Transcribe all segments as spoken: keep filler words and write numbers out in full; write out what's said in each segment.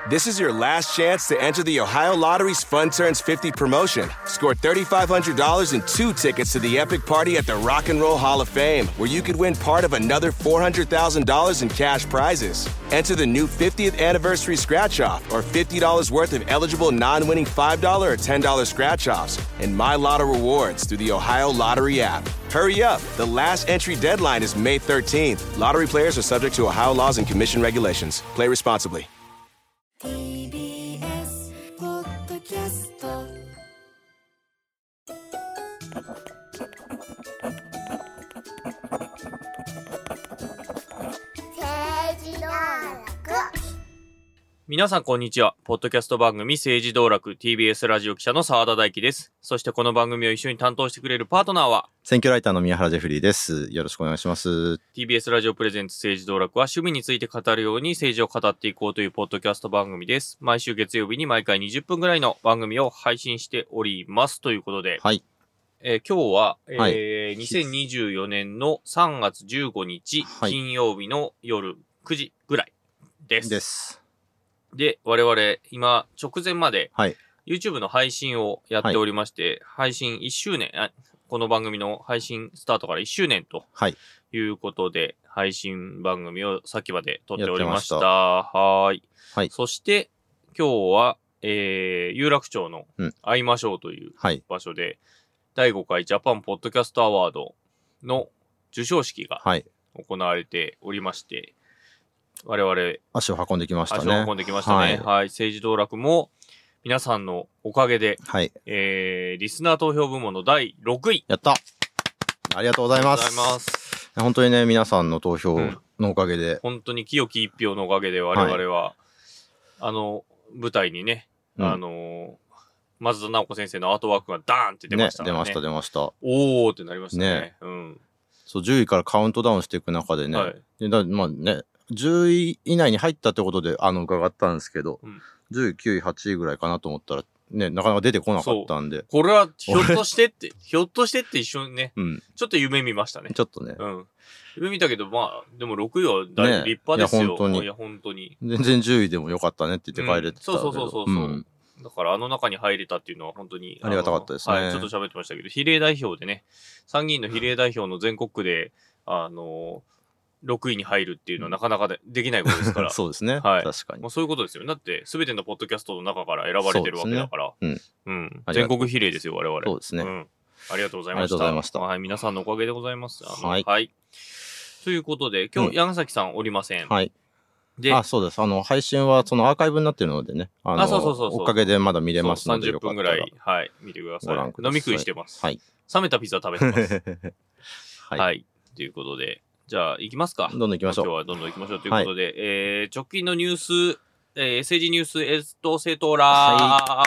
This is your last chance to enter the Ohio Lottery's Fun Turns fifty promotion. Score three thousand five hundred dollars and two tickets to the epic party at the Rock and Roll Hall of Fame, where you could win part of another four hundred thousand dollars in cash prizes. Enter the new fiftieth anniversary scratch-off or fifty dollars worth of eligible non-winning five dollars or ten dollars scratch-offs and My Lotto rewards through the Ohio Lottery app. Hurry up. The last entry deadline is May thirteenth. Lottery players are subject to Ohio laws and commission regulations. Play responsibly. ティービーエス ポッドキャスト政治道楽。 皆さんこんにちは。ポッドキャスト番組政治道楽 ティービーエス ラジオ記者の澤田大樹です。そしてこの番組を一緒に担当してくれるパートナーは選挙ライターの宮原ジェフリーです。よろしくお願いします。 ティービーエス ラジオプレゼンツ政治道楽は趣味について語るように政治を語っていこうというポッドキャスト番組です。毎週月曜日に毎回にじゅっぷんぐらいの番組を配信しておりますということで、 はい。 えー、今日は、えーはい、 にせんにじゅうよねんのさんがつじゅうごにち、はい、金曜日の夜くじぐらいです。 です。 で、我々今直前まで、 はい、 YouTube の配信をやっておりまして、はい、配信いっしゅうねん、この番組の配信スタートからいっしゅうねんということで、はい、配信番組をさっきまで撮っておりました。はーい。はい。そして、今日は、えー、有楽町の会いましょうという場所で、はい、だいごかいジャパンポッドキャストアワードの授賞式が行われておりまして、我々、 足を運んできましたね。 足を運んできましたね。はい。はい、政治道楽も、皆さんのおかげで、はい、えー、リスナー投票部門のだいろくい。 やったありがとうございます。ありがとうございます。本当にね、皆さんの投票のおかげで。うん、 本当に清き一票のおかげで我々は、はい、あの、舞台にね、うん、あの、松田直子先生のアートワークがダーンって出ましたね。 ね、出ました、出ました。 おーってなりましたね。ね、 うん。そう、じゅういからカウントダウンしていく中でね、はい、でだまあね、じゅうい以内に入ったってことで、あの、伺ったんですけど、うん、じゅうきゅうい、はちいぐらいかなと思ったら、ね、なかなか出てこなかったんで。 これは、ひょっとしてって、ひょっとしてって一緒にね、うん、ちょっと夢見ましたね。 ちょっとね。 うん。夢見たけど、まあ、でもろくいはだいぶ立派ですよ。ね、いや、本当に。いや、本当に。 全然じゅういでもよかったねって言って帰れてた、うん。 そうそうそうそう。うん、だから、あの中に入れたっていうのは本当に。 ありがたかったですね。 はい、ちょっと喋ってましたけど、比例代表でね、参議院の比例代表の全国区で、あのー、ろくいに入るっていうのはなかなか で, できないことですから。 そうですね。 はい。 確かに。 まあ、そういうことですよ。だって、すべてのポッドキャストの中から選ばれてるわけだから。うね、うん。うん。全国比例ですよ、我々。 そうですね。 うん。ありがとうございました。 ありがとうございました。 はい。皆さんのおかげでございます。 はい。 はい。ということで、今日、矢崎さんおりません。 はい。で、あ、そうです。あの、配信はそのアーカイブになってるのでね。あの、あ、そうそうそうそう。おかげでまだ見れますので。 さんじゅっぷんぐらい、はい。見てください。飲み食いしてます。はい。冷めたピザ食べてます。はい。はい。ということで。じゃあ、行きますか。 どんどん行きましょう。 今日はどんどん行きましょうということで、はい、えー、直近のニュース、えー、政治ニュース、エストセトラ、はい、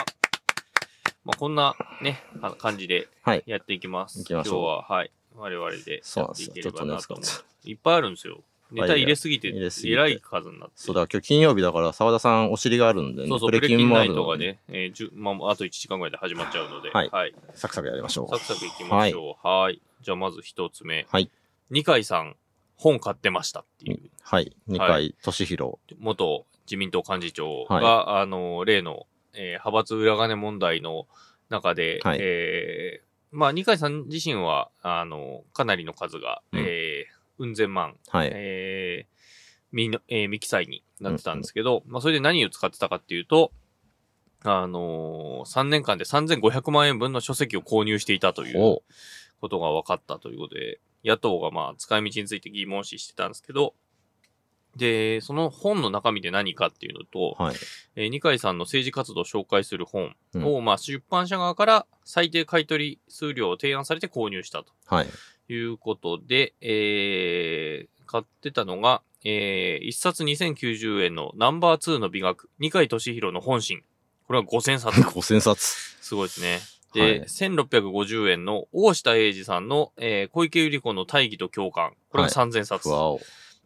まあ、こんなね、感じでやっていきます。はい、 行きましょう。 今日は、はい、我々でやっていければなと思う。いっぱいあるんですよ。ネタ入れすぎて、えらい数になって。 そうだ、今日金曜日だから、澤田さんお尻があるんでね。 そうそう、プレキンナイトがね、えーまあ、あといちじかんぐらいで始まっちゃうので、 はい。はい、サクサクやりましょう。 サクサクいきましょう。はい。はい、じゃあ、まず一つ目。 はい。 二階さん。本買ってましたっていう。 はい。二階俊博。 元自民党幹事長が、はい、あの、例の、えー、派閥裏金問題の中で、はい、えー、まあ、二階さん自身は、あの、かなりの数が、うん、えー、うん千万、はい、えー、みの、えー、未記載になってたんですけど、うん、まあ、それで何を使ってたかっていうと、あのー、さんねんかんでさんぜんごひゃくまんえんぶんの書籍を購入していたということが分かったということで、野党がまあ使い道について疑問視してたんですけど、で、その本の中身で何かっていうのと、はい、えー、二階さんの政治活動を紹介する本を、うん、まあ出版社側から最低買取数量を提案されて購入したと、はい、いうことで、えー、買ってたのが、えー、いっさつにせんきゅうじゅうえんのナンバーツーの美学、二階俊博の本心。これはごせんさつ。 ごせんさつ。 すごいですね。で、はい、せんろっぴゃくごじゅうえんの大下英二さんの、えー、小池百合子の大義と共感。これがさんぜんさつ。 はい、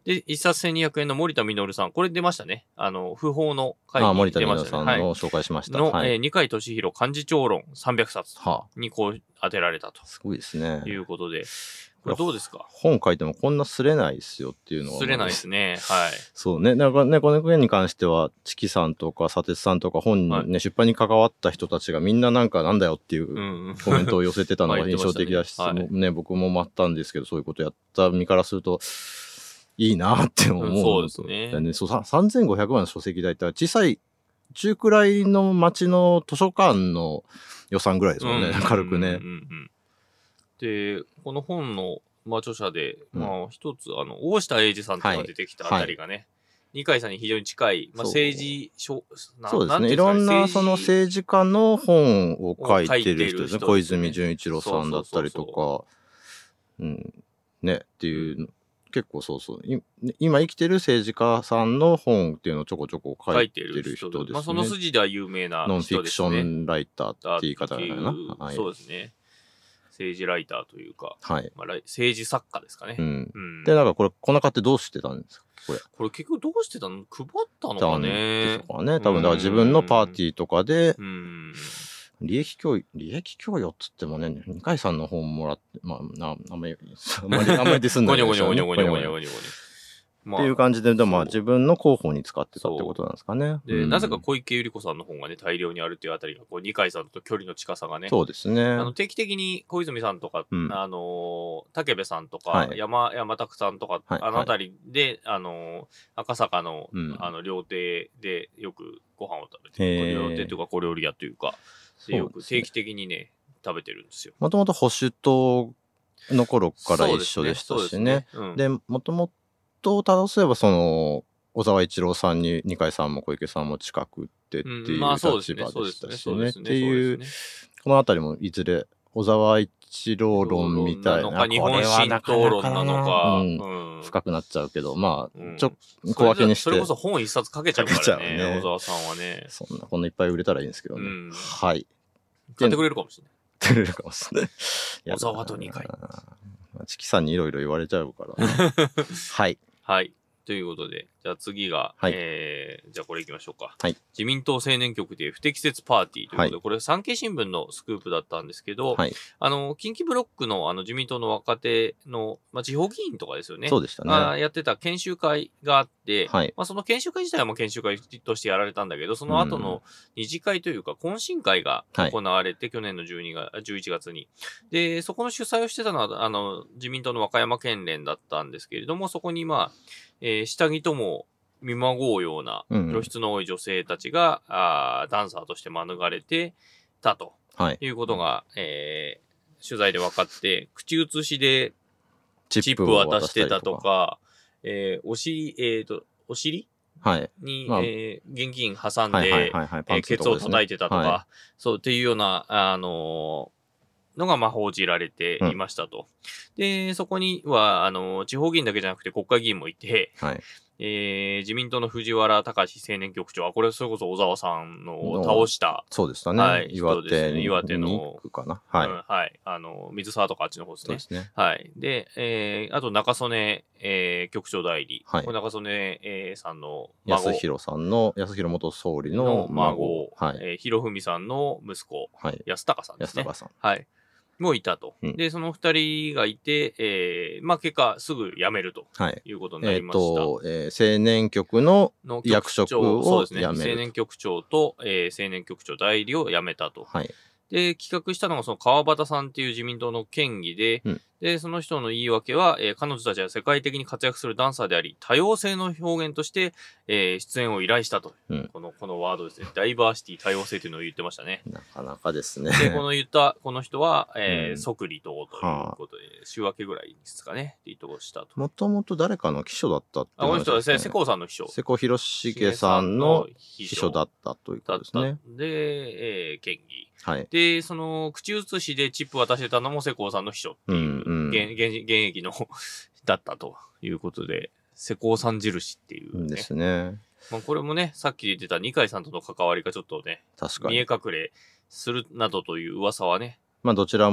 で、一冊せんにひゃくえんの森田実さん。これ出ましたね。あの、不法の会に出ましたね。 あ、森田実さんの紹介しました。 の、 はい、 えー、二階俊博幹事長論さんびゃくさつにこう当てられたと。 すごいですね。 いうことで。これどうですか？ 本書いてもこんなすれないですよっていうのは。 すれないですね。はい。 そうね。なんかね、この件に関しては、チキさんとか、砂鉄さんとか、本にね、はい、出版に関わった人たちがみんななんかなんだよっていうコメントを寄せてたのが印象的だし、まあね、ね、僕も待ったんですけど、そういうことやった身からすると、いいなって思う、うん。 そうですね。 ね、そう、さんぜんごひゃくまんの書籍代って小さい、中くらいの町の図書館の予算ぐらいですもんね、うん、軽くね。うんうん、 で、この本の、まあ、著者で、うん、まあ、一つ、あの、大下英二さんとか出てきたあたりがね、はいはい、二階さんに非常に近い、まあ、政治書、 そうですね。いろんな、その政治家の本を書いてる人ですね。小泉純一郎さんだったりとか、うん、ね、っていう、結構そうそう。今生きてる政治家さんの本っていうのをちょこちょこ書いてる人ですね。 まあ、その筋では有名な人ですね。 ノンフィクションライターって言い方だな。 はい、そうですね。政治ライターというか、 はい、 まあ、政治作家ですかね。 うんうん、で、なんかこれ、こんな買ってどうしてたんですかこれ。 これ結局どうしてたの？配ったのかね。 ですかね。多分、だから自分のパーティーとかで、うん利益供与、利益供与っつってもね、二階さんの本もらって、まあ、なあんまり、あんまり、あんまりですんないでしょうね。 ゴニョゴニョゴニョゴニョゴニョゴニョ。 まあ、っていう感じで、でもまあ自分の広報に使ってたってことなんですかね。 で、うん、なぜか小池百合子さんの本がね、大量にあるっていうあたりが、こう、二階さんと距離の近さがね。 そうですね。 あの、定期的に小泉さんとか、うん、あのー、武部さんとか、はい、山、山拓さんとか、はい、あのあたりで、はい、あのー、赤坂の、うん、あの、料亭でよくご飯を食べて、料亭というか小料理屋というか、でよく定期的にね、食べてるんですよ。 もともと保守党の頃から一緒でしたしね。で、もともとたどせば、その、小沢一郎さんに二階さんも小池さんも近くってっていう立場でしたしね。っていう、このあたりもいずれ、小沢一郎論みたいな、 日本新党論なのか、 うん、深くなっちゃうけど、まあ、ちょ、小分けにして。 それこそ本一冊かけちゃうからね、ね小沢さんはね。 そんな、こんないっぱい売れたらいいんですけどね。うん、はい。 買ってくれるかもしれない。 買ってくれるかもしれない。 小沢と二階。 チキさんにいろいろ言われちゃうから、ね。はい。 はい。ということで、じゃあ次が、はい、えー、じゃあこれ行きましょうか。 はい、 自民党青年局で不適切パーティーということで、はい、これ産経新聞のスクープだったんですけど、はい、あの、近畿ブロックのあの自民党の若手の、まあ、地方議員とかですよね。 そうでしたね。 あやってた研修会があって、はい、まあ、その研修会自体はもう研修会としてやられたんだけど、その後の二次会というか懇親会が行われて、はい、去年のじゅうにがつ、じゅういちがつに。で、そこの主催をしてたのは、あの、自民党の和歌山県連だったんですけれども、そこにまあ、えー、下着とも見まごうような露出の多い女性たちが、うん、あダンサーとして免れてたと、はい、いうことが、えー、取材で分かって、口移しでチップを渡してたとか、えー、お尻、えーと、お尻はい。 に、まあ、えー、現金挟んで、ケツを叩いてたとか、はい、そうっていうような、あのー、のがまあ報じられていましたと。うん、で、そこには、あの、地方議員だけじゃなくて国会議員もいて、はい、えー、自民党の藤原隆青年局長は、これそれこそ小沢さんの倒した。 そうでしたね。はい、 岩手に、岩手の。 かな。はい、うん。 はい。あの、水沢とかあっちの方ですね。 そうですね。 はい。で、えー、あと中曽根、えー、局長代理。はい。中曽根、えー、さんの孫。安弘さんの、安弘元総理の孫。 はい。えー、広文さんの息子。はい。安高さんですね。 安高さん。 はい。もいたと。うん、で、その二人がいて、えー、まあ結果すぐ辞めるということになりました。はい、えっ、ー、と、 えー、青年局の役職をそうですね。青年局長と、えー、青年局長代理を辞めたと。はい。で、企画したのがその川端さんっていう自民党の県議で、うん、で、その人の言い訳は、えー、彼女たちは世界的に活躍するダンサーであり、多様性の表現として、えー、出演を依頼したと。うん、この、このワードですね。ダイバーシティ多様性というのを言ってましたね。 なかなかですね。 で、この言った、この人は、えー、うん、即離党ということで、週明けぐらいですかね、離党したと。 もともと誰かの秘書だったって、ね。 あ、この人はですね、世耕さんの秘書。 世耕弘成さんの秘書だったということですね。 で、えー、県議。 はい。 で、その、口移しでチップ渡してたのも世耕さんの秘書っていう、うんうん、現, 現現役のだったということで、世耕さん印っていう、ね。 ですね。 まあこれもね、さっき言ってた二階さんとの関わりがちょっとね、 確かに見え隠れするなどという噂はね。 まあどちらも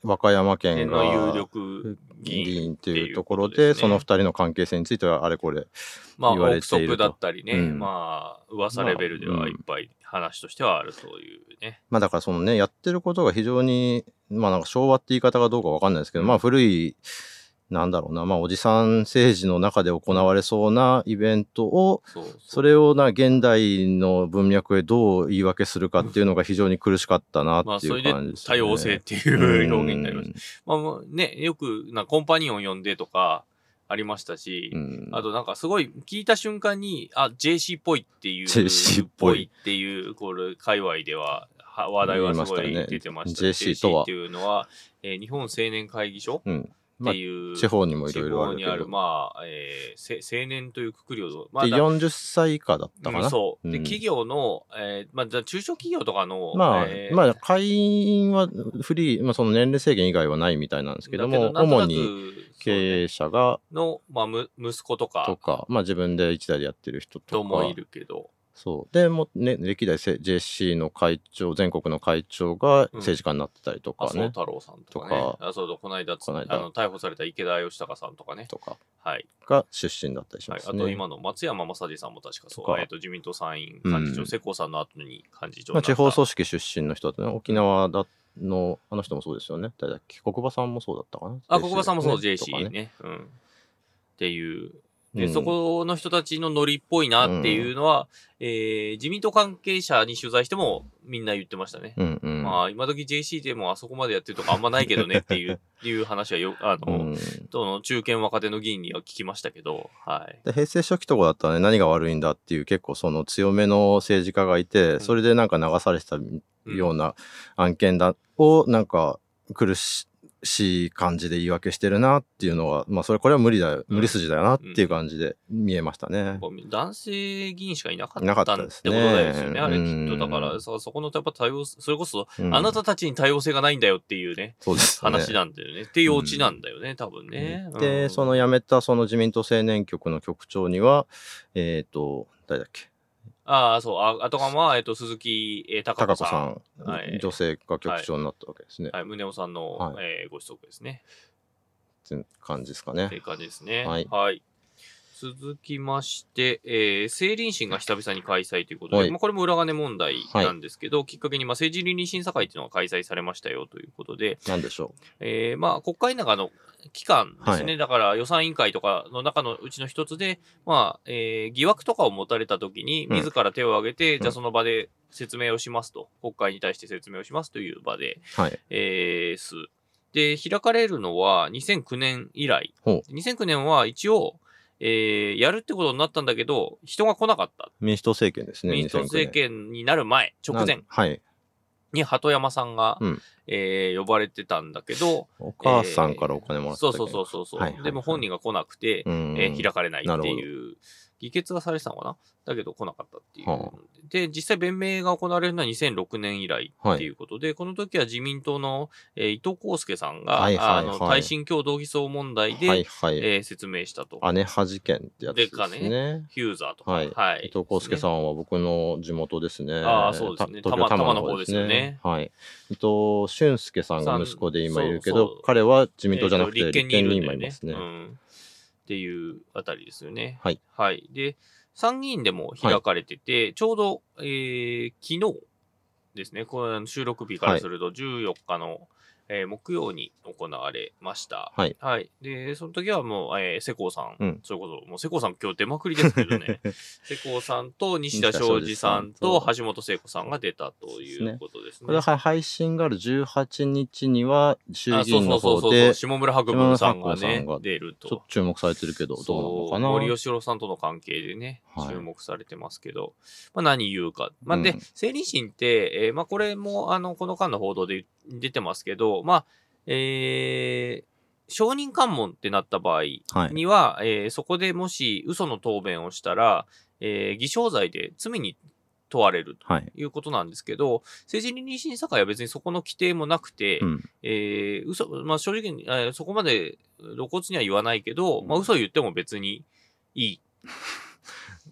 和歌山県が有力議員っていうところで、そのふたりの関係性についてはあれこれ言われていると。 まあ、憶測だったりね、うん、まあ、噂レベルではいっぱい話としてはあるというね。 まあ、だからそのね、やってることが非常に、まあなんか昭和って言い方がどうかわかんないですけど、うん、まあ古い、なんだろうな、まあおじさん政治の中で行われそうなイベントを、そうそう、それをな、現代の文脈へどう言い訳するかっていうのが非常に苦しかったなっていう感じですね。まあそれで多様性っていう表現になりました。まあね、よくなコンパニオン呼んでとかありましたし、あとなんかすごい聞いた瞬間に、あ、ジェーシー っぽいっていう、 ジェーシー っぽいっていう、これ、界隈では、話題はすごい出てました。ジェーシー とは。ジェーシー っていうのは、えー、日本青年会議所、うんっていう、 まあ、地方にもいろいろあるけど、 地方にある、まあ、えー、青年というくくりを、まあ、 でよんじゅっさい以下だったかな。 うん、そう。で、企業の、えー、まあ、中小企業とかの、 まあ、 えー、 まあ、会員はフリー、まあ、その年齢制限以外はないみたいなんですけども、ど主に経営者が、 の、まあ、む、息子とか、 とか、まあ、自分で一台でやってる人とか。 ともいるけど、 そう。で、もね、歴代 ジェーシー の会長、全国の会長が政治家になってたりとかね。 うん、麻生太郎さんとかね。とかあ、そうだ、この間、この間あの逮捕された池田義孝さんとかね。 とか。 はい。 が出身だったりしますね。 はい、あと今の松山正治さんも確かそう。えっ、ー、と、自民党参院幹事長、うん、世耕さんの後に幹事長になった。 まあ、地方組織出身の人だとね、沖縄だの、あの人もそうですよね。誰だっけ、国場さんもそうだったかな。 あ、国場さんもそう、ジェーシー ね。ねうん。っていう。で、うん、そこの人たちのノリっぽいなっていうのは、うん、えー、自民党関係者に取材してもみんな言ってましたね。うんうん、まあ、今時 ジェーシー でもあそこまでやってるとかあんまないけどねっていう、いう話はよ、あの、うん、との中堅若手の議員には聞きましたけど、はい。 で平成初期とかだったらね、何が悪いんだっていう結構その強めの政治家がいて、うん、それでなんか流されてたような案件だを、なんか苦し、しい感じで言い訳してるなっていうのは、まあそれこれは無理だよ、無理筋だよなっていう感じで見えましたね。 うんうん、男性議員しかいなかったってことですよね、あれきっと。だからそ、そこのやっぱ多様、それこそ、うん、あなたたちに多様性がないんだよっていうね、そうですね話なんだよね。っていうオチなんだよね、うん、多分ね。 で、うん、その辞めたその自民党青年局の局長には、えっ、ー、と、誰だっけ。 ああ、そう。あ、あとかは、えっと、鈴木、えー、貴子さん。 さん、はい、女性が局長になったわけですね。 はい、宗男さんの、はい、えー、ご子息ですね。 っていう感じですかね。 っていう感じですね。はい。はい。続きまして、えー、政倫審が久々に開催ということで、はい、まあ、これも裏金問題なんですけど、はい、きっかけに、まあ、政治倫理審査会っていうのが開催されましたよということで、 なんでしょう。 えー、まあ、国会の中の機関ですね。はい、だから予算委員会とかの中のうちの一つで、まあ、えー、疑惑とかを持たれたときに、自ら手を挙げて、うん、じゃあその場で説明をしますと、国会に対して説明をしますという場で、はい、えー、す。で、開かれるのはにせんきゅうねん以来。にせんきゅうねんは一応、えー、やるってことになったんだけど、人が来なかった。 民主党政権ですね。 民主党政権になる前、直前。はい。に鳩山さんが、うん、えー、呼ばれてたんだけど、 お母さんからお金もらった、 えー、そうそうそうそう、はいはいはい。でも本人が来なくて、えー、開かれないっていう、議決がされてたのかなだけど来なかったっていう。はあ、で、実際弁明が行われるのはにせんろくねん以来っていうことで、はい、この時は自民党の、えー、伊藤康介さんが、はいはいはい、あの、耐震共同偽装問題で、はいはい、えー、説明したと。 姉葉事件ってやつですね。でかね。 フューザーとか。 はい。はい、伊藤康介さんは僕の地元ですね。 ああ、そうですね。多摩多摩の方ですよね。 はい。伊藤俊介さんが息子で今いるけど、そうそう彼は自民党じゃなくて立憲に今いますね。うん。 っていうあたりですよね。 はい。 はい。で、参議院でも開かれてて、はい、ちょうど、えー、昨日ですね、この収録日からするとじゅうよっかの、えー、木曜に行われました。はい。はい。で、その時はもう、えー、世耕さん、うん、そういうこと、もう世耕さん今日出まくりですけどね、世耕さんと西田昌司さんと橋本聖子さんが出たということですね。 これは配信があるじゅうはちにちには衆議院の方で、 下村博文さんがね、出ると。 ちょっと注目されてるけど、どうなのかな。 森喜朗さんとの関係でね、注目されてますけど、はい、まあ何言うか。まあ、で、政倫審って、えー、まあこれも、あの、この間の報道で出てますけど、まあ、えー、証人喚問ってなった場合には、はい、えー、そこでもし嘘の答弁をしたら、えー、偽証罪で罪に問われるということなんですけど、はい、政治倫理審査会は別にそこの規定もなくて、うん、えー、嘘、まあ正直に、えー、そこまで露骨には言わないけど、うん、まあ嘘を言っても別にいい。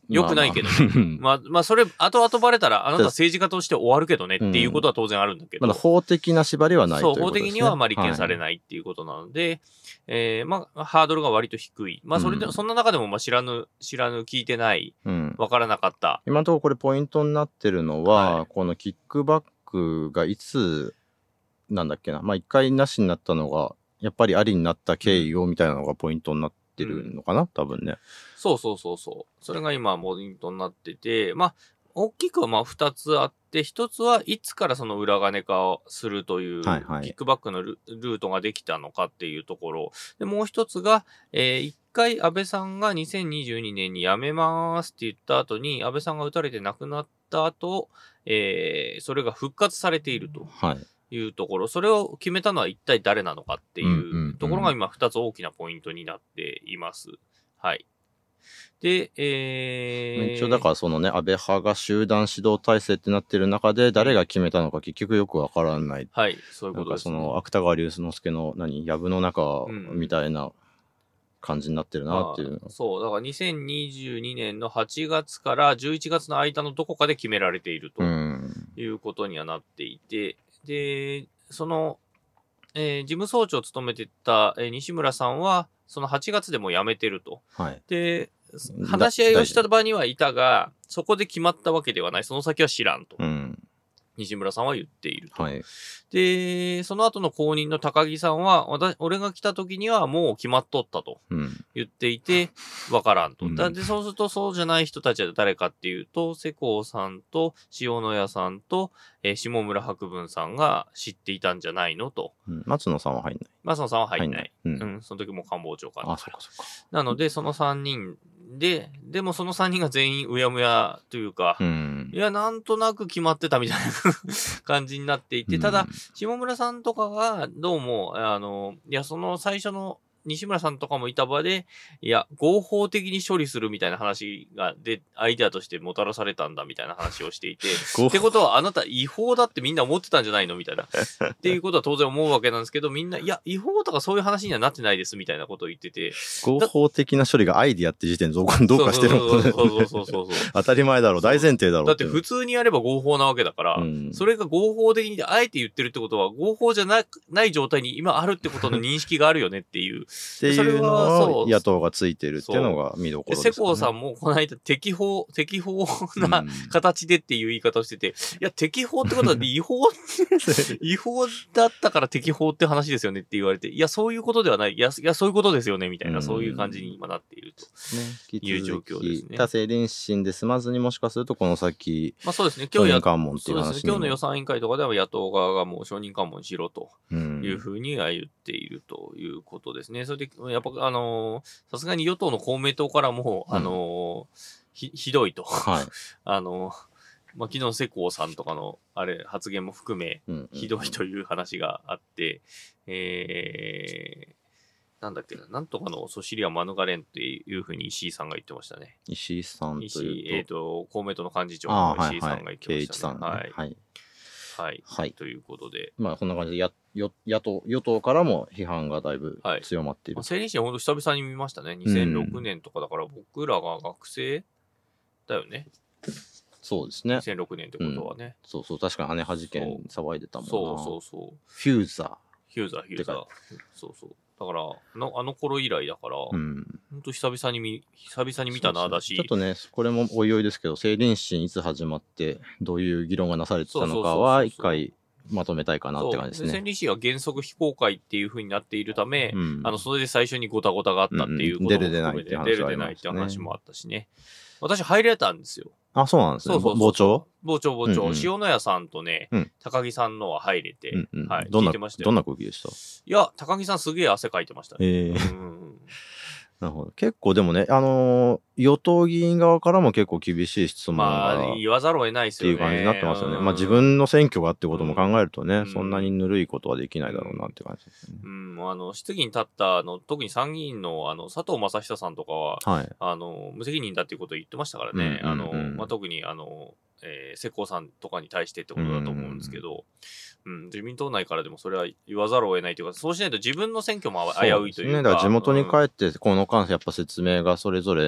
よくないけどね。まあ、まあ、まあ、それ、後々バレたら、あなた政治家として終わるけどねっていうことは当然あるんだけど。 まだ法的な縛りはないということですね。 そう、法的にはまあ立件されないっていうことなので、はい、えー、まあ、ハードルが割と低い。まあ、それで、うん、そんな中でも、まあ、知らぬ、知らぬ、聞いてない、わ、うん、からなかった。 今のところこれポイントになってるのは、はい、このキックバックがいつ、なんだっけな、まあ、一回なしになったのが、やっぱりありになった経緯をみたいなのがポイントになってるのかな、うん、多分ね。 そうそうそうそう。それが今ポイントになってて、まあ、大きくはまあ二つあって、一つはいつからその裏金化をするという、キックバックの ル,、はいはい、ルートができたのかっていうところ。で、もう一つが、えー、一回安倍さんがにせんにじゅうにねんに辞めますって言った後に、安倍さんが撃たれて亡くなった後、えー、それが復活されていると。はい。いうところ、それを決めたのは一体誰なのかっていうところが今二つ大きなポイントになっています。はい。で、えー、 一応だからそのね、安倍派が集団指導体制ってなってる中で、誰が決めたのか結局よくわからない。 はい、そういうことです、 ね。なんかその芥川龍之介の何、藪の中みたいな感じになってるなっていう、 うん。そう、だからにせんにじゅうにねんのはちがつからじゅういちがつの間のどこかで決められているということにはなっていて、で、その、えー、事務総長を務めてた、えー、西村さんは、そのはちがつでもう辞めてると。はい。で、話し合いをした場にはいたが、そこで決まったわけではない。その先は知らんと。うん。西村さんは言っていると。はい。で、その後の後任の高木さんは、私、俺が来た時にはもう決まっとったと言っていて、わからんと。うん、で、そうするとそうじゃない人たちは誰かっていうと、世耕さんと塩谷さんと、えー、下村博文さんが知っていたんじゃないのと。 うん、松野さんは入んない。 松野さんは入んない。入んない。うん、うん。その時も官房長官だから。 あ、そっかそっか。 なので、そのさんにんで、でもそのさんにんが全員うやむやというか、うん、いや、なんとなく決まってたみたいな感じになっていて、ただ、下村さんとかが、どうも、あの、いや、その最初の、西村さんとかもいた場で、いや、合法的に処理するみたいな話が、で、アイデアとしてもたらされたんだみたいな話をしていて、ってことはあなた違法だってみんな思ってたんじゃないのみたいな。っていうことは当然思うわけなんですけど、みんな、いや、違法とかそういう話にはなってないですみたいなことを言ってて。 合法的な処理がアイデアって時点でどうかしてるのそうそうそうそう。 当たり前だろう、大前提だろう。 だって普通にやれば合法なわけだから、うん、それが合法的にあえて言ってるってことは、合法じゃな、ない状態に今あるってことの認識があるよねっていう。 っていうのを野党がついてるっていうのが見どころですね。 世耕さんもこの間適法、適法な形でっていう言い方をしてて、うん、いや、適法ってことは違法違法だったから適法って話ですよねって言われて、いや、そういうことではない。いや、いやそういうことですよね、みたいな、うん、そういう感じに今なっているという状況ですね。 他政倫審で済まずにもしかするとこの先、 まあそうですね、今日や、 承認喚問っていう話にも、そうですね、 今日の予算委員会とかでは野党側がもう承認喚問しろというふうには言っているということですね。それで、やっぱあのー、さすがに与党の公明党からも、うん、あのー、ひ、ひどいと。はい。あのー、まあ、昨日世耕さんとかの、あれ、発言も含め、ひどいという話があって、うんうん、えー、なんだっけな、なんとかのソシリア免れんっていうふうに石井さんが言ってましたね。 石井さんというと。石井、 えっ、ー、と、公明党の幹事長の石井さんが言ってましたね。 はいはい。はい。 はい。はい。ということで。 まあ、こんな感じでや、よ、野党、与党からも批判がだいぶ強まっている。 はい、政倫審は本当久々に見ましたね。にせんろくねんとかだから、僕らが学生だよね。 そうですね。 にせんろくねんってことはね。うん、 そうそう、確かに姉は事件騒いでたもんな。 そうそうそう。 フューザー。 フューザー、フューザー。そうそう。だから、あの、あの頃以来だから、うん、本当久々に見、久々に見たな、だし。 ちょっとね、これもおいおいですけど、政倫審いつ始まって、どういう議論がなされてたのかは、一回まとめたいかなって感じですね。 政倫審は原則非公開っていう風になっているため、うん、あの、それで最初にゴタゴタがあったっていうことも含めて、出る出ないって話もあったしね。私入れたんですよ。 あ、そうなんですね。傍聴傍聴傍聴。塩谷さんとね、うん、高木さんのは入れて、うんうん、はい、 どんな、 聞いてましたよ。 どんな空気でした？いや、高木さんすげえ汗かいてましたね。えーうんなるほど。結構でもね、あのー、与党議員側からも結構厳しい質問が、 まあ、言わざるを得ないですよね。 っていう感じになってますよね。まあ自分の選挙がってことも考えるとね、うん、そんなにぬるいことはできないだろうなって感じですね。 うん、うん、あの、質疑に立ったあの、特に参議院のあの、佐藤正久さんとかは、はい、あの、無責任だっていうことを言ってましたからね。うんうんうん、あの、まあ特にあの、えー、世耕さんとかに対してってことだと思うんですけど、うんうん、自民党内からでもそれは言わざるを得ないというか、そうしないと自分の選挙も危ういというか。 ね、だから地元に帰って、この間やっぱ説明がそれぞれね、議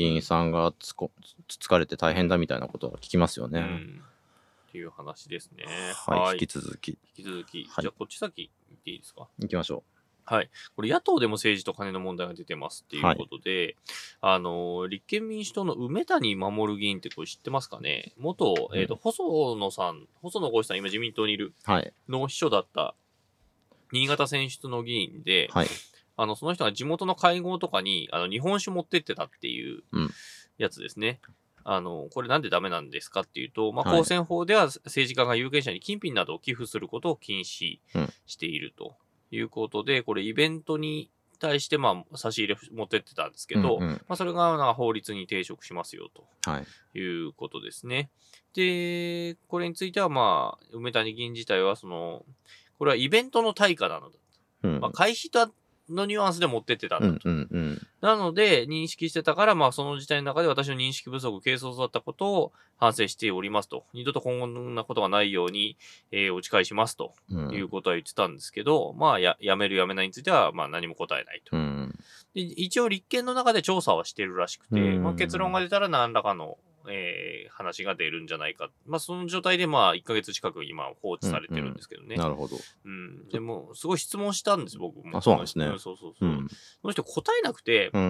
員さんがつこ疲れて大変だみたいなことは聞きますよね。うん、 っていう話ですね。 はい、はい、引き続き。 引き続き。はい、じゃあこっち先行っていいですか？ 行きましょう。 はい。これ野党でも政治と金の問題が出てますっていうことで、はい、あの、立憲民主党の梅谷守議員ってこれ知ってますかね？元、えっ、ー、と、細野さん、細野豪志さん、今自民党にいる、の秘書だった新潟選出の議員で、はい、あの、その人が地元の会合とかに、あの、日本酒持ってってたっていうやつですね。うん、あの、これなんでダメなんですかっていうと、まあ、公選法では政治家が有権者に金品などを寄付することを禁止していると。うんいうことで、これイベントに対して、まあ、差し入れ持ってってたんですけど、うんうん、まあ、それがなんか法律に抵触しますよ、ということですね。はい、で、これについては、まあ、梅谷議員自体は、その、これはイベントの対価なのだ。うん、まあ、会費とのニュアンスで持ってってたんだと。うんうんうん、なので、認識してたから、まあ、その事態の中で私の認識不足、軽率だったことを反省しておりますと。二度と今後こんなことがないように、えー、お誓いしますということは言ってたんですけど、うん、まあや、やめるやめないについては、まあ、何も答えないと。うん、で一応、立憲の中で調査はしてるらしくて、うんまあ、結論が出たら何らかの、えー、話が出るんじゃないか。まあ、その状態で、まあ、いっかげつ近く今放置されてるんですけどね。うんうん、 なるほど。 うん。でも、すごい質問したんです、僕も。 あ、そうなんですね。 うん、そうそうそう。うん、その人答えなくて、うん、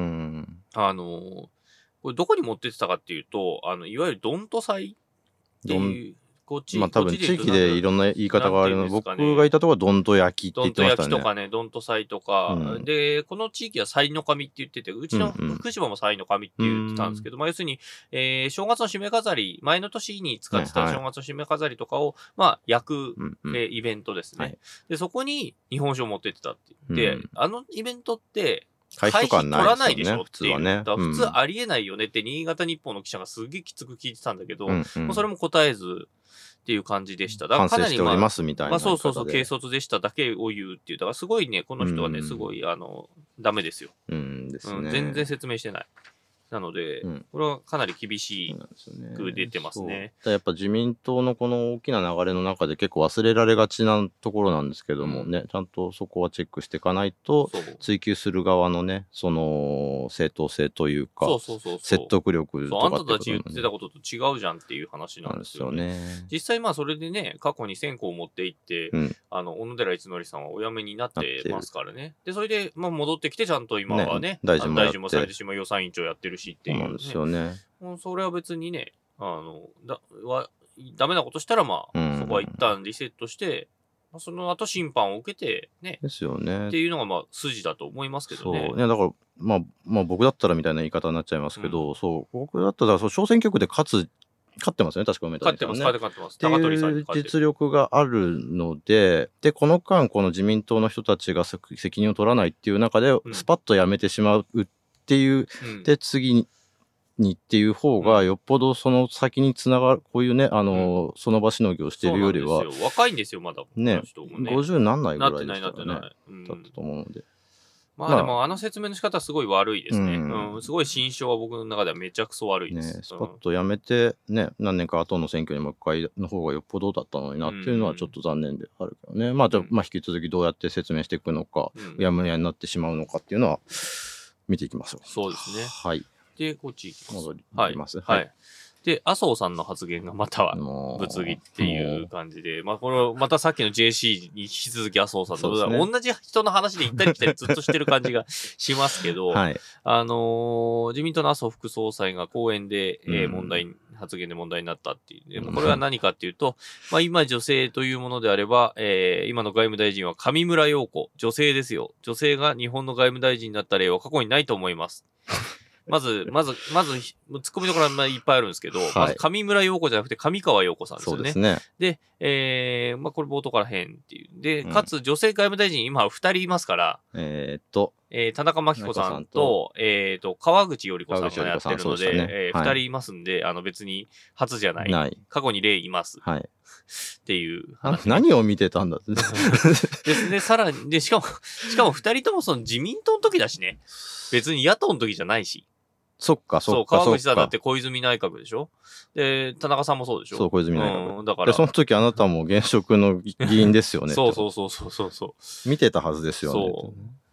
あの、これどこに持ってってたかっていうと、あの、いわゆるドント祭っていう、こっち、 まあ多分地域でいろんな言い方があるので、僕がいたところはどんと焼きって言ってましたね。 どんと焼きとかね、どんと祭とか、うん、で、この地域は祭の神って言ってて、うちの福島も祭の神って言ってたんですけど、うんうん、まあ要するに、えー、正月の締め飾り、前の年に使ってた正月の締め飾りとかを、まあ焼く、うんうん、えー、イベントですね、はい。で、そこに日本酒を持ってってたって言って、うん、あのイベントって、会費取らないでしょっていう。普通はね。普通ありえないよねって、新潟日報の記者がすげえきつく聞いてたんだけど、うんうん、もうそれも答えずっていう感じでした。 だからかなり、まあ、反省しておりますみたいな。 まあそうそうそう、軽率でしただけを言うっていう。だからすごいね、この人はね、すごい、あの、ダメですよ。 うんですね、 うん。全然説明してない。なので、うん、これはかなり厳しく出てますね。 だやっぱ自民党のこの大きな流れの中で結構忘れられがちなところなんですけどもね、うん、ちゃんとそこはチェックしていかないと、追及する側のね、その正当性というか、そうそうそうそう説得力とかってこと、ね、 あんたたち言ってたことと違うじゃんっていう話なんですよね。なんですよね。実際まあそれでね、過去に選考を持っていって、うん、あの、小野寺逸則さんはお辞めになってますからね。で、それで、まあ戻ってきてちゃんと今はね、ね大臣も大臣もされてしまう予算委員長やってるしっていう、ね。 そうなんですよね。 もうそれは別にね、あの、だ、は、ダメなことしたらまあ、うん、そこは一旦リセットして、その後審判を受けて、ね。 ですよね。 っていうのがまあ、筋だと思いますけどね。 そう。いや、だから、まあ、まあ僕だったらみたいな言い方になっちゃいますけど、うん、そう、僕だったら、そう、小選挙区で勝つ、勝ってますよね、確か梅谷さん、ね。 勝ってます、勝ってます。 高取さんに勝ってる。実力があるので、で、この間、この自民党の人たちが責任を取らないっていう中で、スパッとやめてしまうっていう、うん、で、次に、にっていう方がよっぽどその先につながる、こういうね、あの、うん、その場しのぎをしているよりは。 若いんですよ、まだ。 ね。ねごじゅうなんないぐらいですからね。 なってない、なってない。うん、 だったと思うので。 まあでも、あの説明の仕方はすごい悪いですね。うん。うん、すごい心象は僕の中ではめちゃくそ悪いです。 ね、スパッとやめて、ね、何年か後の選挙にもう一回の方がよっぽどだったのになっていうのはちょっと残念であるけどね。うん、まあ、じゃあ、まあ引き続きどうやって説明していくのか、うん、うやむやになってしまうのかっていうのは、見ていきましょう。 そうですね。 はい。 で、こっち行きます。 戻ります。 はい。はい。で、麻生さんの発言がまたは、物議っていう感じで、まあ、これ、またさっきの ジェーシー に引き続き麻生さんと、ね、同じ人の話で行ったり来たりずっとしてる感じがしますけど、はい、あのー、自民党の麻生副総裁が講演で、えー、問題、うん、発言で問題になったっていう。でもこれは何かっていうと、まあ、今女性というものであれば、えー、今の外務大臣は上村陽子、女性ですよ。女性が日本の外務大臣になった例は過去にないと思います。まず、まず、まず、ツッコミどころはいっぱいあるんですけど、はい、まず上村陽子じゃなくて上川陽子さんですよね。そうですね。で、えー、まあ、これ冒頭から変っていう。で、かつ女性外務大臣今ふたりいますから、 えー、っと、 えー、田中真紀子さんと、えー、っと、川口より子さんがやってるので、ねえー、ふたりいますんで、あの別に初じゃない。ない。過去に例います。はい。っていう話。 何を見てたんだって。 ですね、さらに、で、しかも、しかもふたりともその自民党の時だしね。別に野党の時じゃないし。 そっか、そっか。 そう、川口さんだって小泉内閣でしょ。で、田中さんもそうでしょ。 そう、小泉内閣。 うん、だから。 で、その時あなたも現職の議員ですよね。 そうそうそうそうそう。 見てたはずですよね。 そう。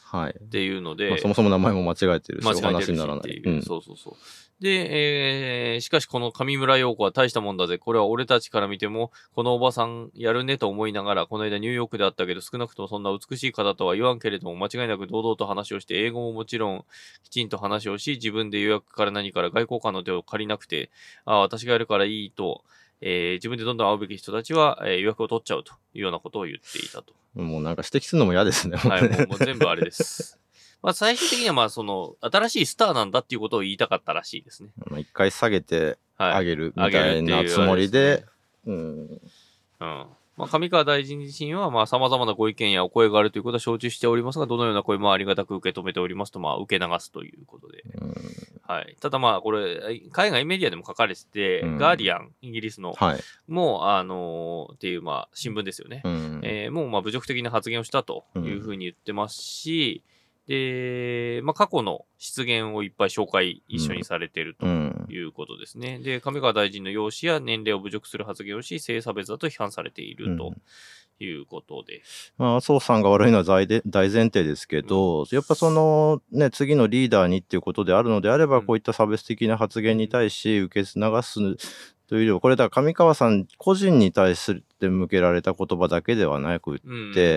っていうので、はいまあ、そもそも名前も間違えてるし、 間違えてるしお話にならない。 うん、そうそうそう。で、えー、しかしこの上村陽子は大したもんだぜ。これは俺たちから見ても、このおばさんやるねと思いながら、この間ニューヨークであったけど、少なくともそんな美しい方とは言わんけれども、間違いなく堂々と話をして、英語ももちろんきちんと話をし、自分で予約から何から外交官の手を借りなくて、ああ、私がやるからいいと、えー、自分でどんどん会うべき人たちは、えー、予約を取っちゃうというようなことを言っていたと。 もうなんか指摘するのも嫌ですね。 はい、もうもう全部あれです。まあ最終的にはまあその新しいスターなんだっていうことを言いたかったらしいですね。 まあ一回下げてあげるみたいなつもりで、うん。うん。 まあ上川大臣自身はまあ様々なご意見やお声があるということは承知しておりますが、どのような声もありがたく受け止めておりますとまあ受け流すということで。うん、はい。ただまあこれ海外メディアでも書かれてて、うん、ガーディアンイギリスの、はい、もうあのー、っていうまあ新聞ですよね。うん、えー、もうまあ侮辱的な発言をしたというふうに言ってますし。うんで、まあ、過去の失言をいっぱい紹介一緒にされているということですね。うん、で、上川大臣の容姿や年齢を侮辱する発言をし、性差別だと批判されているということで。うん、 まあ、麻生さんが悪いのは大で大前提ですけど、うん、やっぱそのね、次のリーダーにっていうことであるのであれば、うん、こういった差別的な発言に対し受け流すというよりこれだから上川さん個人に対して向けられた言葉だけではなくって、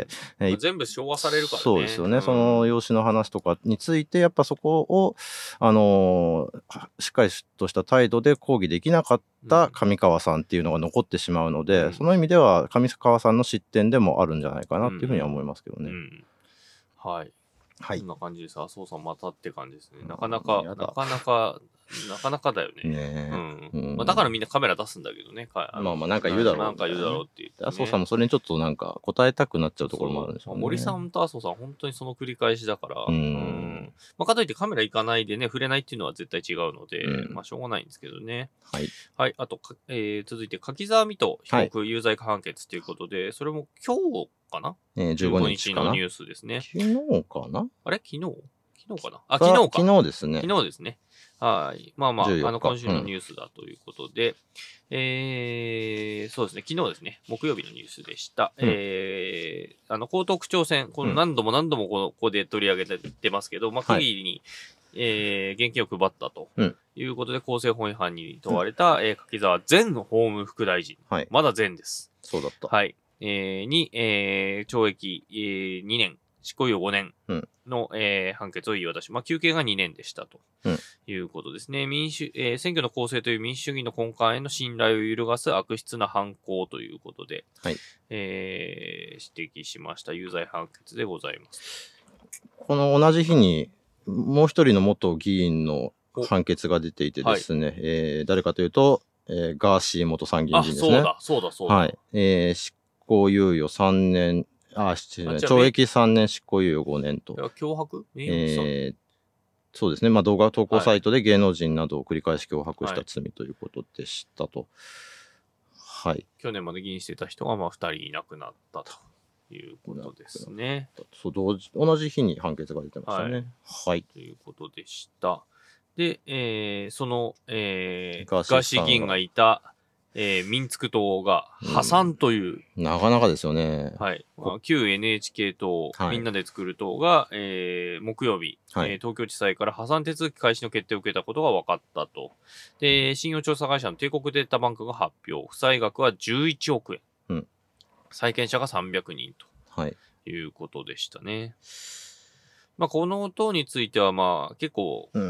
うんまあ、全部昭和されるからね。 そうですよね、うん、その養子の話とかについてやっぱそこをあのー、しっかりとした態度で抗議できなかった上川さんっていうのが残ってしまうので、うん、その意味では上川さんの失点でもあるんじゃないかなっていうふうには思いますけどね。うんうん、 はいはい。こんな感じです。麻生さんまたって感じですね。なかなか、なかなか、なかなかだよね。ねうん。うんまあ、だからみんなカメラ出すんだけどね。まあまあなんか言うだろう、ね。 なんか言うだろうって言って、ね。 麻生さんもそれにちょっとなんか答えたくなっちゃうところもあるんでしょうね。 森さんと麻生さん本当にその繰り返しだから。うん。うんまあかといってカメラ行かないでね、触れないっていうのは絶対違うので、うん、まあしょうがないんですけどね。はい。はい。あと、えー、続いて柿沢水戸被告有罪判決ということで、はい、それも今日かなえー、じゅうごにちかなのニュースですね。 昨日かなあれ昨日昨日かなあ、昨日か。 昨日ですね。 昨日ですね。はい。まあまあ、あの、今週のニュースだということで、うん、えー、そうですね、昨日ですね、木曜日のニュースでした。うん、えー、あの、江東区長選、この何度も何度もここで取り上げてますけど、まあ、区議に、はい、えー、現金を配ったということで、うん、公政法違反に問われた、うんえー、柿沢前法務副大臣。はい、まだ前です。 そうだった。 はい。えー、に、えー、懲役、えー、にねん。執行猶予ごねんの、うんえー、判決を言い渡し、まあ、求刑がにねんでしたということですね。うん、民主、えー、選挙の公正という民主主義の根幹への信頼を揺るがす悪質な犯行ということで、はいえー、指摘しました有罪判決でございます。 この同じ日にもう一人の元議員の判決が出ていてですね、はいえー、誰かというと、えー、ガーシー元参議院議員ですね。 あ、そうだ、そうだ、そうだ。 はい。えー、執行猶予さんねん、あ、失礼、懲役さんねん執行猶予ごねんと。 脅迫えー、そうですね。まあ動画投稿サイトで芸能人などを繰り返し脅迫した罪ということでしたと。はい。はい、 去年まで議員してた人がまあふたりいなくなったということですね。 そう同時、同じ日に判決が出てましたね。はい。はい、 ということでした。で、えー、その、えー、ガーシー議員がいた、えー、ミンツク党が破産という、 うん、なかなかですよね。 はい。まあ、旧 エヌエイチケー 党、はい、みんなで作る党が、えー、木曜日、はいえー、東京地裁から破産手続き開始の決定を受けたことが分かったと。で、信用調査会社の帝国データバンクが発表。負債額はじゅういちおくえん。うん、債権者がさんびゃくにんと、はい、いうことでしたね。まあ、この党については、まあ、結構、うん、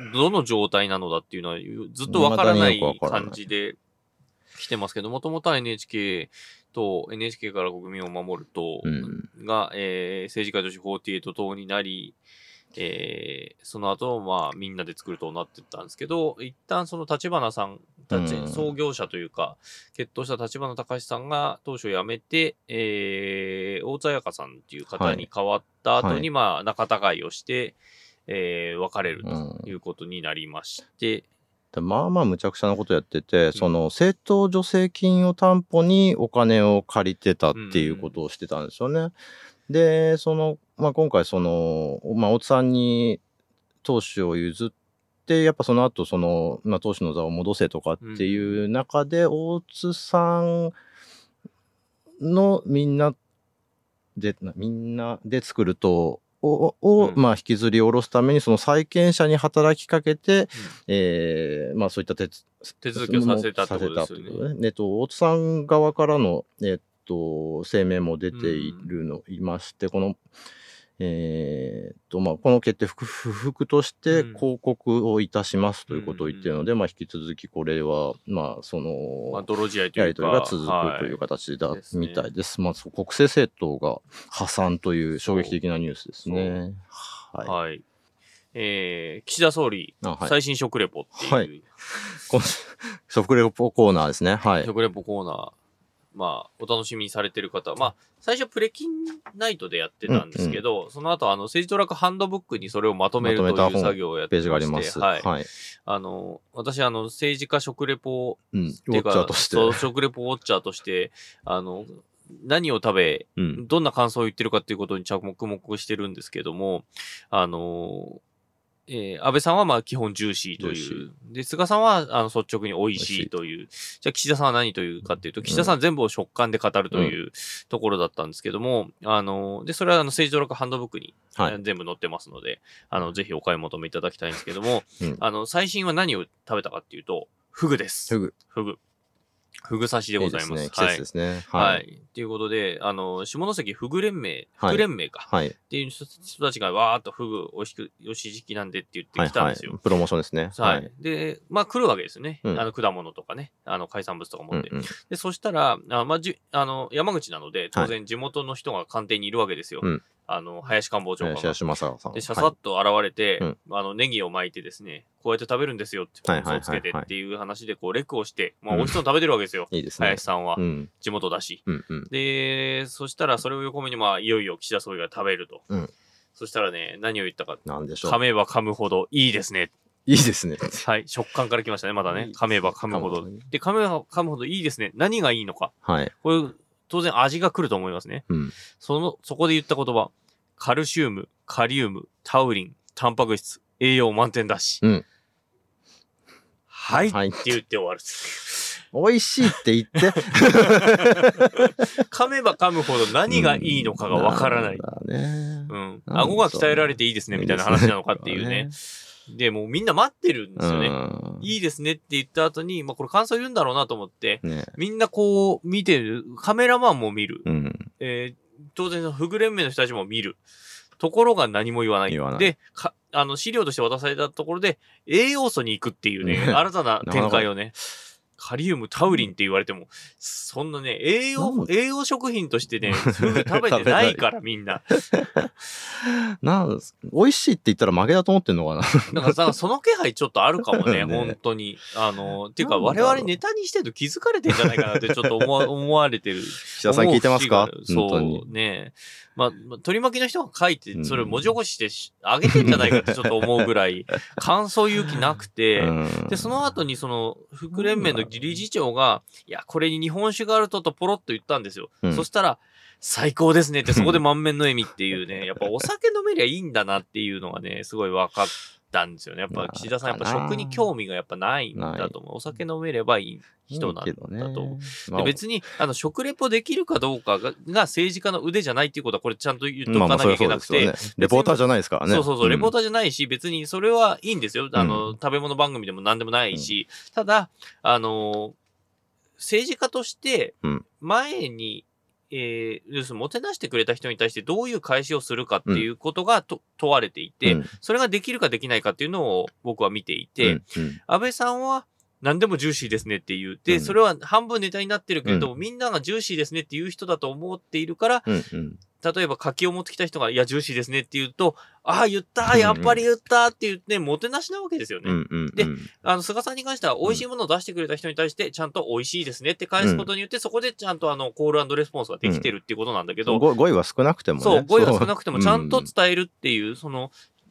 どの状態なのだっていうのはずっと分からない感じで、来てますけど、もともとは エヌエイチケー と エヌエイチケー から国民を守る党が、うんえー、政治家女子よんじゅうはち党になり、えー、その後、まあ、みんなで作る党になってったんですけど、一旦その立花さんたち、うん、創業者というか、決闘した立花隆さんが当初辞めて、えー、大津彩香さんっていう方に変わった後に、はい、まあ、仲違いをして、えー、別れるということになりまして、うんまあまあむちゃくちゃなことやってて、うん、その政党助成金を担保にお金を借りてたっていうことをしてたんですよね。うん、で、その、まあ今回その、まあ大津さんに党首を譲って、やっぱその後その、まあ党首の座を戻せとかっていう中で、うん、大津さんのみんなで、みんなで作る党を、をまあ、引きずり下ろすために、その債権者に働きかけて、うん、えー、まあ、そういった手手続きをさせたってことですよね。 ね。えっと、大津さん側からの、えっと、声明も出ているの、うん、いまして、この、えー、と、まあ、この決定不服として抗告をいたしますということを言っているので、うん、まあ、引き続きこれは、まあ、その、 まあ、泥仕合というか、 やり取りが続くという形だ、はい、みたいです。まあ、国政政党が破産という衝撃的なニュースですね。 はい。はい。えー、岸田総理、はい、最新食レポっていう。はい、 この食レポコーナーですね。はい。 食レポコーナー。まあ、お楽しみにされてる方。まあ、最初プレキンナイトでやってたんですけど、うんうん、その後、あの、政治トラックハンドブックにそれをまとめるという作業をやってまして、ページがあります。はい。はい、あの、私、あの、政治家食レポ、 うん、っていうか、ウォッチャーとして。 そう、食レポウォッチャーとして、あの、何を食べ、うん、どんな感想を言ってるかっていうことに着目目してるんですけども、あの、えー、安倍さんはまあ基本ジューシーという。で、菅さんはあの率直に美味しいという。じゃあ岸田さんは何というかっていうと、岸田さんは全部を食感で語るというところだったんですけども、うん、あの、で、それはあの政治ドラッグハンドブックに、はい、全部載ってますので、あの、ぜひお買い求めいただきたいんですけども、うん、あの、最新は何を食べたかっていうと、フグです。 フグ。 フグ。フグ刺しでございます。いいですね、 季節ですね。 はい。はい。ということで、あの、下関フグ連盟、フグ連盟か。はい。っていう人たちがわーっとフグ美味しく、よし時期なんでって言ってきたんですよ。 はいはい、プロモーションですね。 はい。はい、で、まあ来るわけですよね。うん、あの、果物とかね、あの、海産物とか持って。うんうん、で、そしたら、あまあ、じ、あの、山口なので、当然地元の人が官邸にいるわけですよ。はい、あの、林官房長官が。 林正さん。 で、ささっと現れて、はい、あの、ネギを巻いてですね、こうやって食べるんですよって、ポン酢をつけてっていう話で、こう、レクをして、まあ、美味しそうに食べてるわけですよ。 いいですね。 林さんは。地元だし。うんうん、で、そしたら、それを横目に、まあ、いよいよ岸田総理が食べると。うん、そしたらね、何を言ったか。 なんでしょう。 噛めば噛むほどいいですね。 いいですね。 はい。食感から来ましたね、まだね。噛めば噛むほど。で、噛めば噛むほどいいですね。何がいいのか。はい。これ、当然味が来ると思いますね。うん。その、そこで言った言葉。カルシウム、カリウム、タウリン、タンパク質、栄養満点だし。うん。はい、はい、って言って終わる。 美味しいって言って。 噛めば噛むほど何がいいのかがわからない。うん、ね、うん。顎が鍛えられていいですね、みたいな話なのかっていうね。で、もうみんな待ってるんですよね。いいですねって言った後に、まあこれ感想言うんだろうなと思って、ね、みんなこう見てる、カメラマンも見る。うん、えー、当然フグ連盟の人たちも見る。ところが何も言わない。言わない。で、か、あの、資料として渡されたところで、栄養素に行くっていうね、新たな展開をね、カリウム、タウリンって言われても、そんなね、栄養、栄養食品としてね、フグ食べてないから、みんな。 なん美味しいって言ったら負けだと思ってんのかな。 だからさ、その気配ちょっとあるかもね、ね本当に。あの、っていうか、我々ネタにしてると気づかれてんじゃないかなって、ちょっと思わ思われてる。 岸田さん聞いてますか？ そうね。まあ、取り巻きの人が書いて、それを文字起こしてあげてんじゃないかってちょっと思うぐらい、感想勇気なくて、で、その後にその、副連盟の理事長が、いや、これに日本酒があるととポロッと言ったんですよ。うん、そしたら、最高ですねってそこで満面の笑みっていうね、やっぱお酒飲めりゃいいんだなっていうのがね、すごい分かったんですよね。やっぱ岸田さんやっぱ食に興味がやっぱないんだと思う。お酒飲めればいい人なんだと思う。で別に、あの、食レポできるかどうかがが政治家の腕じゃないっていうことはこれちゃんと言っとかなきゃいけなくて。まあまあね、 レポーターじゃないですからね。 そうそうそう、レポーターじゃないし、別にそれはいいんですよ。あの、うん、食べ物番組でも何でもないし、うん、ただ、あの、政治家として、前に、うん、えー、要するにもてなしてくれた人に対してどういう返しをするかっていうことがと、うん、問われていて、うん、それができるかできないかっていうのを僕は見ていて、うんうん、安倍さんは何でもジューシーですねって言って、うん、それは半分ネタになってるけど、うん、みんながジューシーですねっていう人だと思っているから、うんうん、例えば柿を持ってきた人が、いや、ジューシーですねって言うと、ああ、言ったやっぱり言ったって言って、もてなしなわけですよね。うんうんうん、で、あの、菅さんに関しては、美味しいものを出してくれた人に対して、ちゃんと美味しいですねって返すことによって、うん、そこでちゃんとあの、コール&レスポンスができてるっていうことなんだけど、 うん、語彙は少なくてもね。 そう、語彙は少なくても、ちゃんと伝えるっていう、その、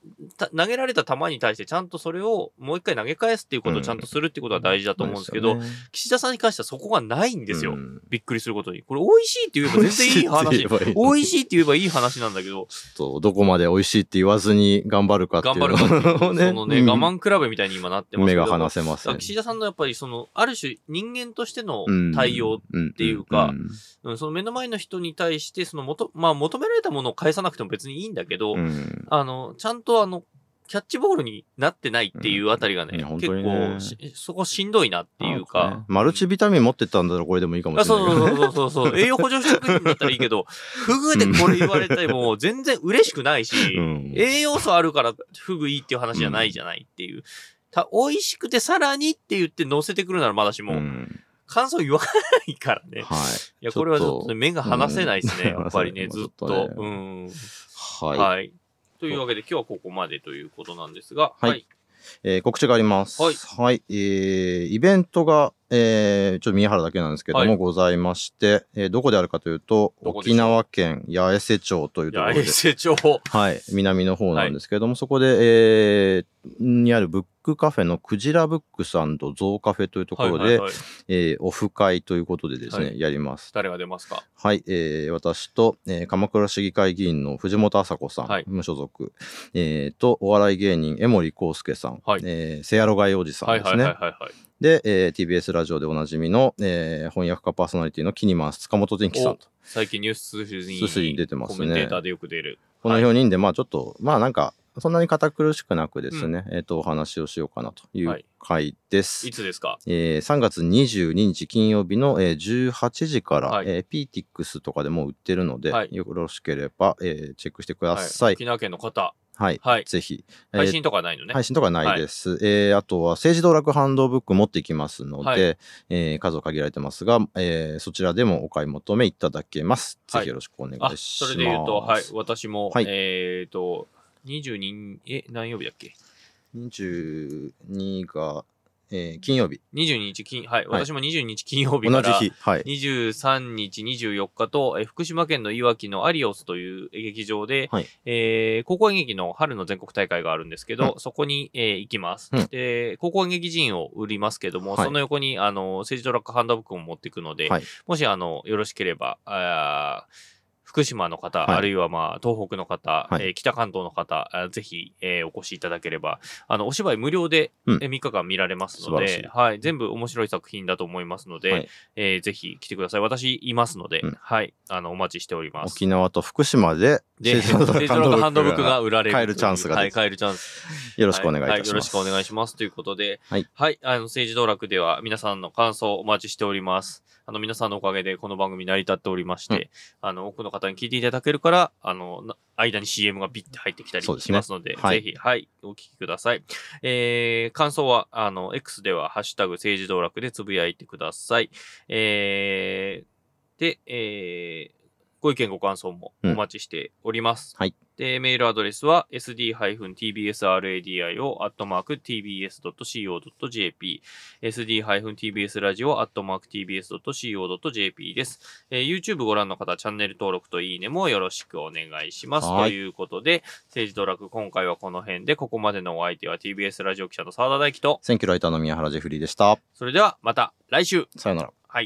投げられた球に対してちゃんとそれをもう一回投げ返すっていうことをちゃんとするっていうことは大事だと思うんですけど、うんね、岸田さんに関してはそこがないんですよ。うん、びっくりすることに。これ美味しいって言えば全然いい話。美味しいって言えばいい話なんだけど。 ちょっとどこまで美味しいって言わずに頑張るかっていうの頑張るかっていう、ね、そのね、うん、我慢比べみたいに今なってますけど。 目が離せません。 岸田さんのやっぱりその、ある種人間としての対応っていうか、うんうんうん、その目の前の人に対して、そのもと、まあ求められたものを返さなくても別にいいんだけど、うん、あの、ちゃんとあの、キャッチボールになってないっていうあたりがね、うん、結構ねそこしんどいなっていうか、ね、 マルチビタミン持ってたんだろこれでもいいかもしれないけど、 ね、そうそうそうそうそう栄養補助食品だったらいいけどフグでこれ言われたらもう全然嬉しくないし、うん、栄養素あるからフグいいっていう話じゃないじゃないっていう、た美味しくてさらにって言って乗せてくるならまだしも、うん、感想言わないからね、はい、いやこれはちょっと、ね、目が離せないですね、うん、やっぱりねずっと、ね、うんはい、 はいというわけで今日はここまでということなんですが、 はい、はい、えー、告知があります。はい、はい、えー、イベントが、えー、ちょっと宮原だけなんですけども、はい、ございまして、えー、どこであるかというと沖縄県八重瀬町というところで、 八重瀬町、 はい、南の方なんですけども、はい、そこで、えー、にあるブックカフェのクジラブックス&ゾウカフェというところで、はいはいはい、えー、オフ会ということでですね、はい、やります。 誰が出ますか？ はい、えー、私と、えー、鎌倉市議会議員の藤本麻子さん、はい、無所属、えー、とお笑い芸人江森康介さん、はい、えー、セアロガイおじさんですね。はいはいはいはい、で、えー、ティービーエス ラジオでおなじみの、えー、翻訳家パーソナリティのキニマンス塚本天気さんと。 最近ニューススーに出てますね。コメンテーターでよく出る。 このよにんで、まあちょっと、まあなんか、そんなに堅苦しくなくですね、うん、えっ、ー、と、お話をしようかなという回です。 はい、いつですか？ えー、さんがつにじゅうににち金曜日の、えー、じゅうはちじから、はい、えー、ピーティックス とかでも売ってるので、はい、よろしければ、えー、チェックしてください。はい、 沖縄県の方。 はい。はい、ぜひ。 配信とかないのね。 配信とかないです。はい、えー、あとは、政治道楽ハンドブック持っていきますので、はい、えー、数を限られてますが、えー、そちらでもお買い求めいただけます。はい、ぜひよろしくお願いします。 それで言うと、はい、私も、はい、えっ、ー、と、にじゅうに、え、何曜日だっけ？ にじゅうにが、えー、金曜日。 にじゅうににち金、はい、はい、私もにじゅうににち金曜日から、同じ日、はい、にじゅうさんにち、にじゅうよっかと、えー、福島県のいわきのアリオスという劇場で、はい、えー、高校演劇の春の全国大会があるんですけど、うん、そこに、えー、行きます、うん。で、高校演劇人を売りますけども、はい、その横に、あの、政治ドラッグハンドブックも持っていくので、はい、もし、あの、よろしければ、あ福島の方、はい、あるいはまあ東北の方、はい、えー、北関東の方、ぜひ、えー、お越しいただければ、あのお芝居無料で、うん、みっかかん見られますので、はい、全部面白い作品だと思いますので、はい、えー、ぜひ来てください。私いますので、うん、はい、あのお待ちしております。 沖縄と福島で政治ドラッグハンドブックが売られる、 買えるチャンスが、 はい、買えるチャンス。 よろしくお願いいたします。はいはい、 よろしくお願いしますということで、はい、はい、あの政治道楽では皆さんの感想をお待ちしております。あの皆さんのおかげでこの番組成り立っておりまして、うん、あの多くの方に聞いていただけるから、あの間に シーエム がビッて入ってきたりしますので、でね、はい、ぜひ、はい、お聞きください。えー、感想は、あの、X では、ハッシュタグ政治道楽でつぶやいてください。えー、で、えー、ご意見ご感想もお待ちしております。うん、はい。で、メールアドレスは エスディー ティービーエス ラディオ アットマーク ティービーエス ドット シーオー ドット ジェーピー エスディー ティービーエス ラジオ アットマーク ティービーエス ドット シーオー ドット ジェーピー です。えー、YouTube ご覧の方、チャンネル登録といいねもよろしくお願いします。ということで、政治道楽、今回はこの辺で、ここまでのお相手は ティービーエス ラジオ記者の澤田大樹と、 選挙ライターの宮原ジェフリーでした。 それでは、また来週。 さよなら。 はい。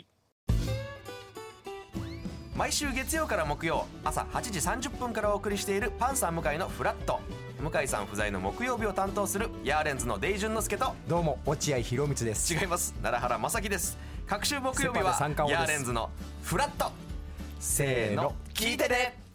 毎週月曜から木曜朝はちじさんじゅっぷんからお送りしているパンサー向井のフラット。向井さん不在の木曜日を担当するヤーレンズのデイジュンの之介と、 どうも落合博満です。 違います、奈良原正樹です。各週木曜日はヤーレンズのフラット。せーの聞いてね。